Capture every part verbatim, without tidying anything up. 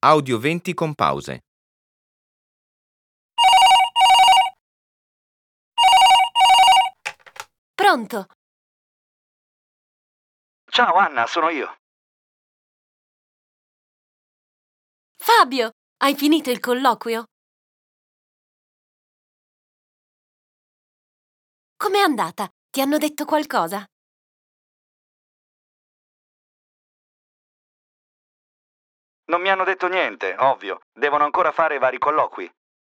Audio venti con pause. Pronto? Ciao Anna, sono io. Fabio, hai finito il colloquio? Com'è andata? Ti hanno detto qualcosa? Non mi hanno detto niente, ovvio. Devono ancora fare vari colloqui.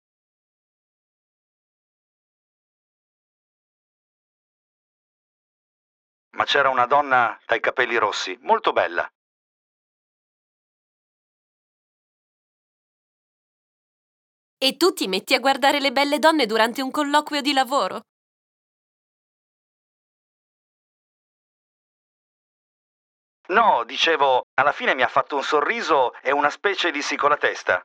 Ma c'era una donna dai capelli rossi, molto bella. E tu ti metti a guardare le belle donne durante un colloquio di lavoro? No, dicevo, alla fine mi ha fatto un sorriso e una specie di sì con la testa.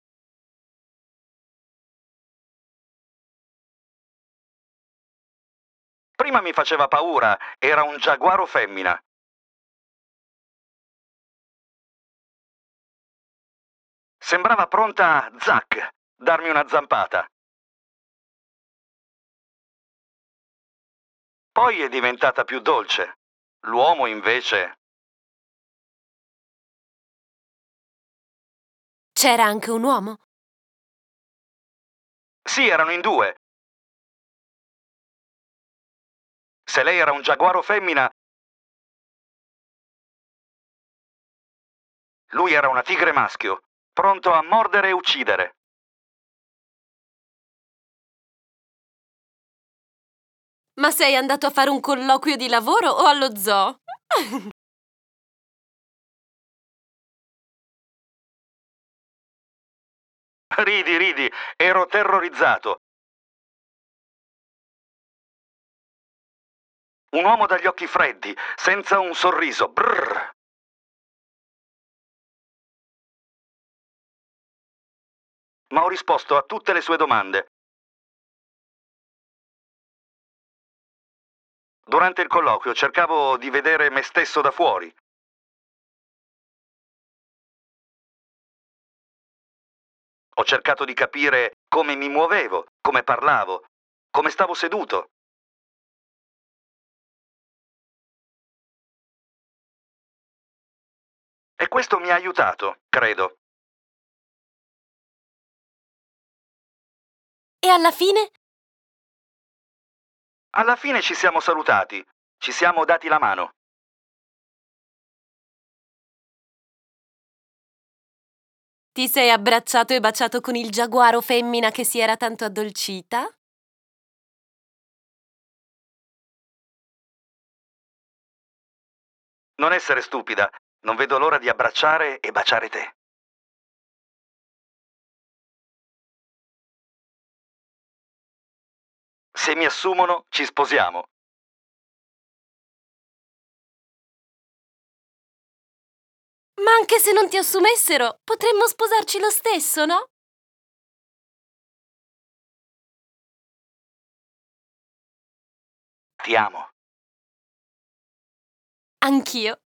Prima mi faceva paura, era un giaguaro femmina. Sembrava pronta, zac, darmi una zampata. Poi è diventata più dolce. L'uomo invece... C'era anche un uomo? Sì, erano in due. Se lei era un giaguaro femmina, lui era una tigre maschio, pronto a mordere e uccidere. Ma sei andato a fare un colloquio di lavoro o allo zoo? Ridi, ridi, ero terrorizzato. Un uomo dagli occhi freddi, senza un sorriso. Brrr. Ma ho risposto a tutte le sue domande. Durante il colloquio cercavo di vedere me stesso da fuori. Ho cercato di capire come mi muovevo, come parlavo, come stavo seduto. E questo mi ha aiutato, credo. E alla fine? Alla fine ci siamo salutati, ci siamo dati la mano. Ti sei abbracciato e baciato con il giaguaro femmina che si era tanto addolcita? Non essere stupida, non vedo l'ora di abbracciare e baciare te. Se mi assumono, ci sposiamo. Ma anche se non ti assumessero, potremmo sposarci lo stesso, no? Ti amo. Anch'io.